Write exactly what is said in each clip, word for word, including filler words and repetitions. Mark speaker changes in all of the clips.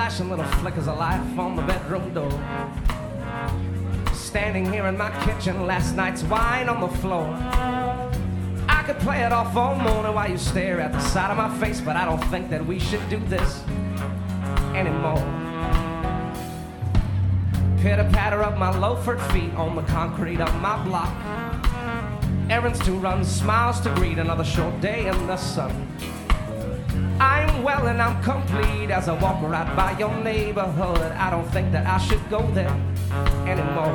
Speaker 1: flashing little flickers of life on the bedroom door. Standing here in my kitchen, last night's wine on the floor. I could play it off all morning while you stare at the side of my face, but I don't think that we should do this anymore. Pitter-patter of my loafered feet on the concrete of my block. Errands to run, smiles to greet, another short day in the sun. I'm well and I'm complete as I walk right by your neighborhood. I don't think that I should go there anymore.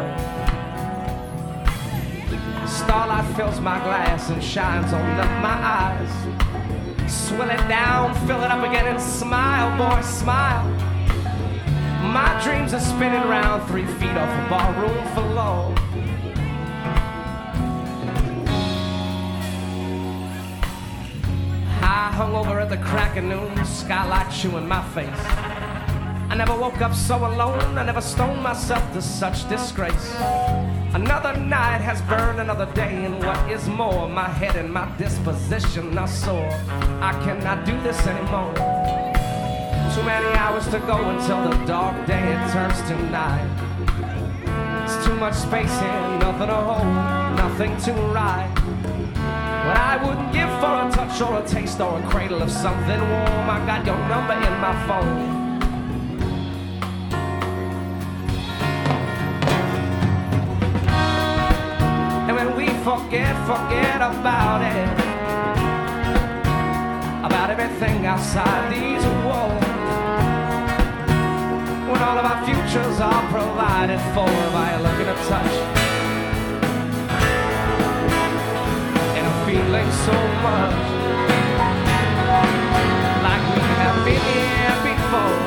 Speaker 1: Starlight fills my glass and shines on up my eyes. Swill it down, fill it up again and smile, boy, smile. My dreams are spinning round three feet off a ballroom floor. I hung over at the crack of noon, skylight chewing my face. I never woke up so alone, I never stoned myself to such disgrace. Another night has burned another day, and what is more, my head and my disposition are sore. I cannot do this anymore. Too many hours to go until the dark day it turns to night. It's too much space here, nothing to hold, nothing to ride. What I wouldn't give for a touch or a taste or a cradle of something warm. I got your number in my phone. And when we forget, forget about it, about everything outside these walls. When all of our futures are provided for by a look and a touch, and a feeling so much like we have been here before,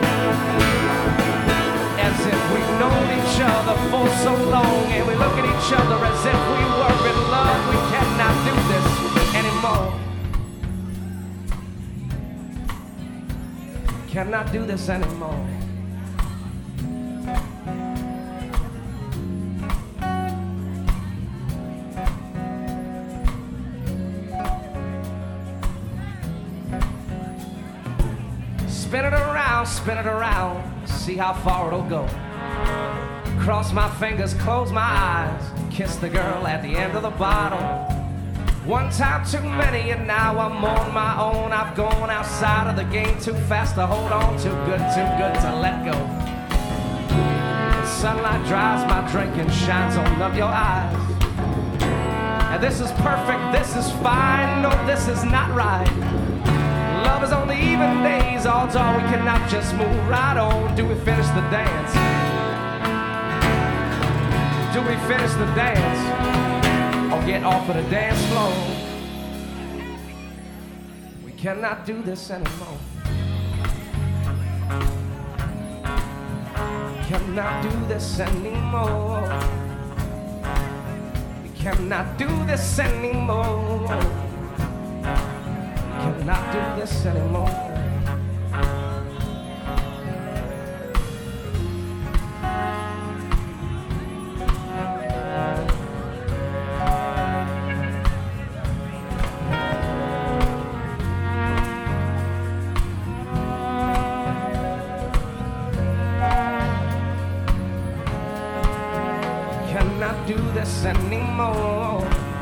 Speaker 1: as if we've known each other for so long, and we look at each other as if we were in love. We cannot do this anymore. Cannot do this anymore. Spin it around, spin it around, see how far it'll go. Cross my fingers, close my eyes, kiss the girl at the end of the bottle. One time too many and now I'm on my own. I've gone outside of the game too fast to hold on. Too good, too good to let go. The sunlight dries my drink and shines on up your eyes. And this is perfect, this is fine, no this is not right. Love is on the even days, although we cannot just move right on. Do we finish the dance? Do we finish the dance? Or get off of the dance floor? We cannot do this anymore. Cannot do this anymore. We cannot do this anymore. Cannot do this anymore. Cannot do this anymore.